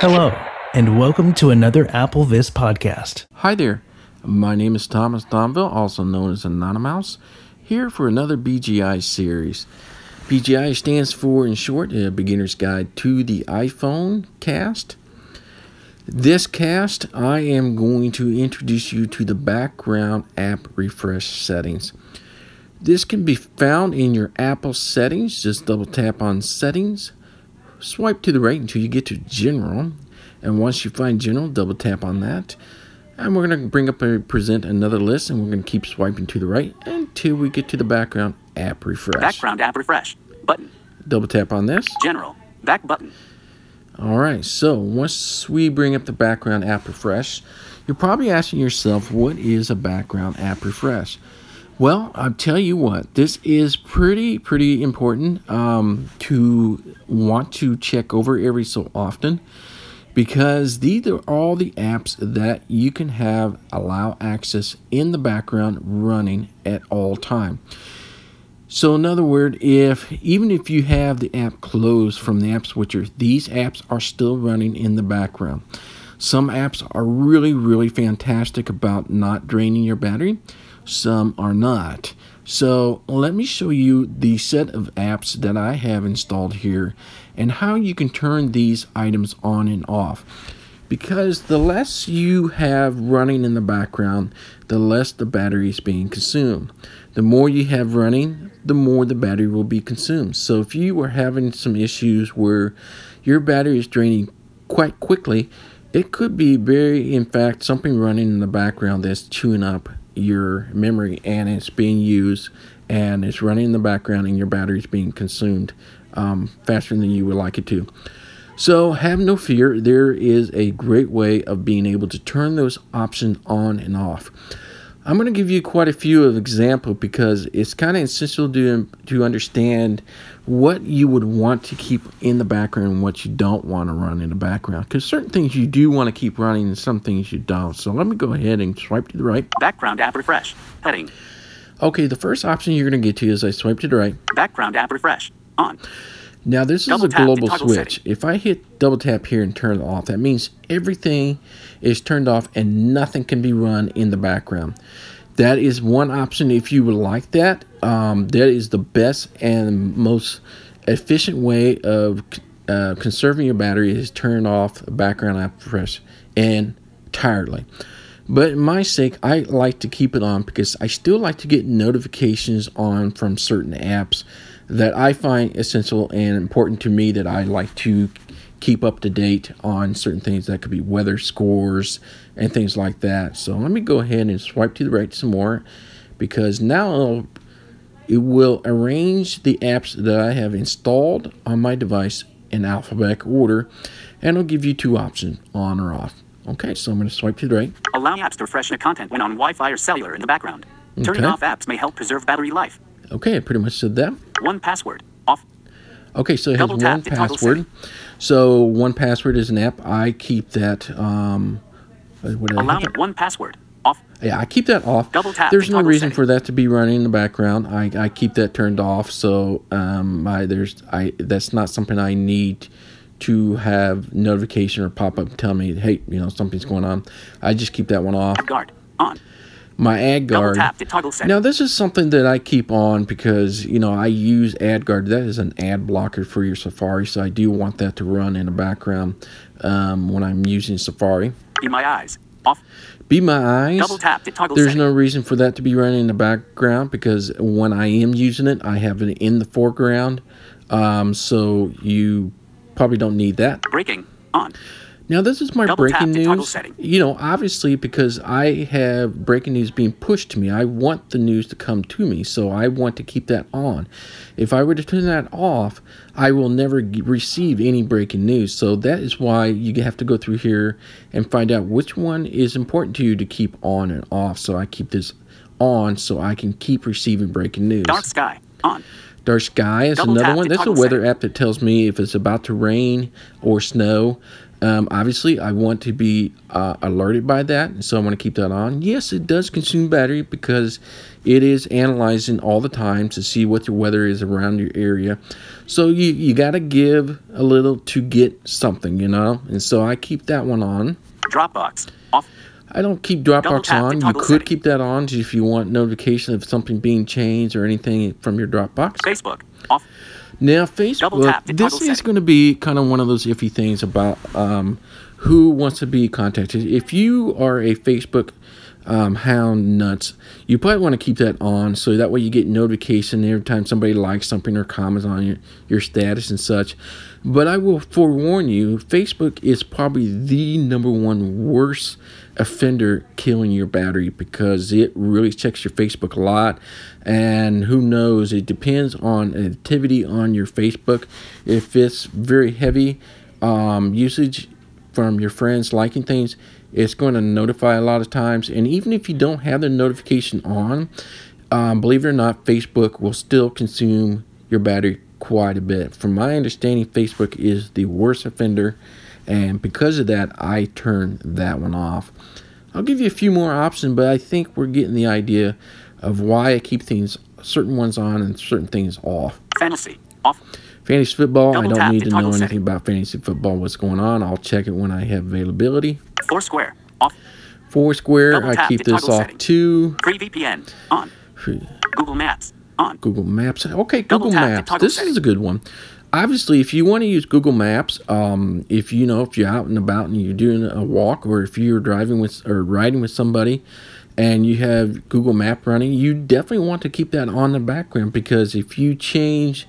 Hello, and welcome to another AppleVis podcast. Hi there, my name is Thomas Donville, also known as Anonymous, here for another BGI series. BGI stands for, in short, a Beginner's Guide to the iPhone cast. This cast, I am going to introduce you to the background app refresh settings. This can be found in your Apple settings. Just double tap on settings, swipe to the right until you get to general, and once you find general, double tap on that, and we're going to bring up and present another list, and we're going to keep swiping to the right until we get to the background app refresh. Background app refresh button. Double tap on this. General back button. Alright, so once we bring up the background app refresh, you're probably asking yourself, what is a background app refresh? Well, I'll tell you what, this is pretty important to want to check over every so often, because these are all the apps that you can have allow access in the background running at all time. So in other words, even if you have the app closed from the app switcher, these apps are still running in the background. Some apps are really fantastic about not draining your battery. Some are not. So let me show you the set of apps that I have installed here and how you can turn these items on and off. Because the less you have running in the background, the less the battery is being consumed. The more you have running, the more the battery will be consumed. So if you are having some issues where your battery is draining quite quickly, it could be in fact, something running in the background that's chewing up your memory, and it's being used and it's running in the background and your battery is being consumed faster than you would like it to. So have no fear, there is a great way of being able to turn those options on and off. I'm going to give you quite a few of examples because it's kind of essential to understand what you would want to keep in the background and what you don't want to run in the background. Because certain things you do want to keep running and some things you don't. So let me go ahead and swipe to the right. Background app refresh heading. Okay, the first option you're going to get to is I swipe to the right. Background app refresh on. Now this is a global switch. If I hit double tap here and turn it off, that means everything is turned off and nothing can be run in the background. That is one option if you would like that. That is the best and most efficient way of conserving your battery, is turn off background app refresh entirely. But in my sake, I like to keep it on because I still like to get notifications on from certain apps that I find essential and important to me, that I like to keep up to date on certain things. That could be weather scores and things like that. So let me go ahead and swipe to the right some more, because now it will arrange the apps that I have installed on my device in alphabetical order, and it'll give you two options, on or off. Okay, so I'm going to swipe to the right. Allow apps to refresh the content when on Wi-Fi or cellular in the background. Turning off apps may help preserve battery life. Okay, I pretty much said that. 1Password off. Okay, so it has 1Password. So 1Password is an app. I keep that. Allow 1Password off. Yeah, I keep that off. Double tap. There's no reason for that to be running in the background. I keep that turned off. So that's not something I need to have notification or pop up tell me, hey, something's going on. I just keep that one off. Guard on. My AdGuard. Now this is something that I keep on because I use AdGuard. That is an ad blocker for your Safari, so I do want that to run in the background when I'm using Safari. Be My Eyes off. Be My Eyes. Double tap to toggle There's setting. no reason for that to be running in the background because when I am using it, I have it in the foreground. So you probably don't need that. Breaking on. Now, this is my Double breaking tap to toggle news. setting. Obviously, because I have breaking news being pushed to me, I want the news to come to me, so I want to keep that on. If I were to turn that off, I will never receive any breaking news. So that is why you have to go through here and find out which one is important to you to keep on and off. So I keep this on so I can keep receiving breaking news. Dark sky on. Dark Sky is Double another tap one. to That's a toggle weather setting. app that tells me if it's about to rain or snow. Obviously, I want to be alerted by that, and so I want to keep that on. Yes, it does consume battery because it is analyzing all the time to see what the weather is around your area. So you got to give a little to get something, and so I keep that one on. Dropbox. Off. I don't keep Double Dropbox tap to on. You toggle could setting. keep that on if you want notification of something being changed or anything from your Dropbox. Facebook. Off. Now, Double tap Facebook, to this toggle is setting. going to be kind of one of those iffy things about who wants to be contacted. If you are a Facebook hound nuts, you probably want to keep that on so that way you get notification every time somebody likes something or comments on your status and such. But I will forewarn you, Facebook is probably the number one worst offender killing your battery because it really checks your Facebook a lot. And who knows, it depends on activity on your Facebook. If it's very heavy usage from your friends liking things, it's going to notify a lot of times. And even if you don't have the notification on, believe it or not, Facebook will still consume your battery quite a bit. From my understanding, Facebook is the worst offender, and because of that, I turn that one off. I'll give you a few more options, but I think we're getting the idea of why I keep certain ones on and certain things off. Fantasy. Off. Fantasy football, Double I don't tap need to to know toggle anything setting. about fantasy football, what's going on. I'll check it when I have availability. Foursquare. Off. Foursquare, Double I tap keep to this toggle off setting. too. Free VPN. On. Google Maps. On. Google Maps. Okay, Double Google tap to Maps. toggle This setting. is a good one. Obviously, if you want to use Google Maps, if you're out and about and you're doing a walk, or if you're driving with or riding with somebody, and you have Google Map running, you definitely want to keep that on the background, because if you change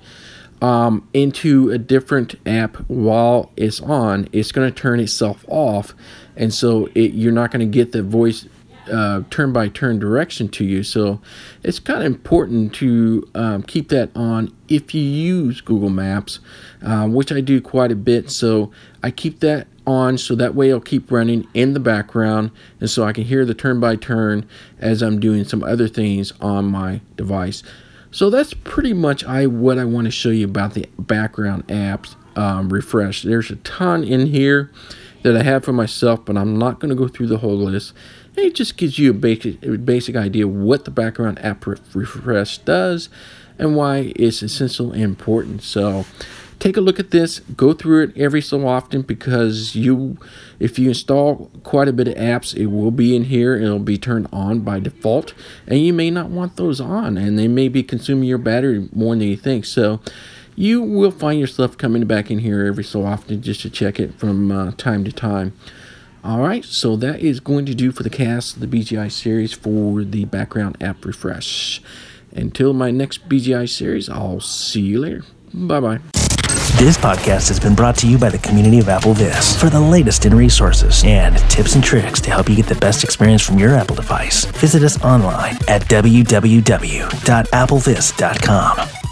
into a different app while it's on, it's going to turn itself off, and so you're not going to get the voice turn-by-turn direction to you. So it's kind of important to keep that on if you use Google Maps, which I do quite a bit. So I keep that on so that way it'll keep running in the background, and so I can hear the turn-by-turn as I'm doing some other things on my device. So that's pretty much what I want to show you about the background apps refresh. There's a ton in here that I have for myself, but I'm not going to go through the whole list. It just gives you a basic idea what the background app refresh does and why it's essential and important. So take a look at this, go through it every so often, because if you install quite a bit of apps, it will be in here. It'll be turned on by default, and you may not want those on, and they may be consuming your battery more than you think. So you will find yourself coming back in here every so often just to check it from time to time. All right, so that is going to do for the cast of the BGI series for the background app refresh. Until my next BGI series, I'll see you later. Bye-bye. This podcast has been brought to you by the community of AppleVis. For the latest in resources and tips and tricks to help you get the best experience from your Apple device, visit us online at www.applevis.com.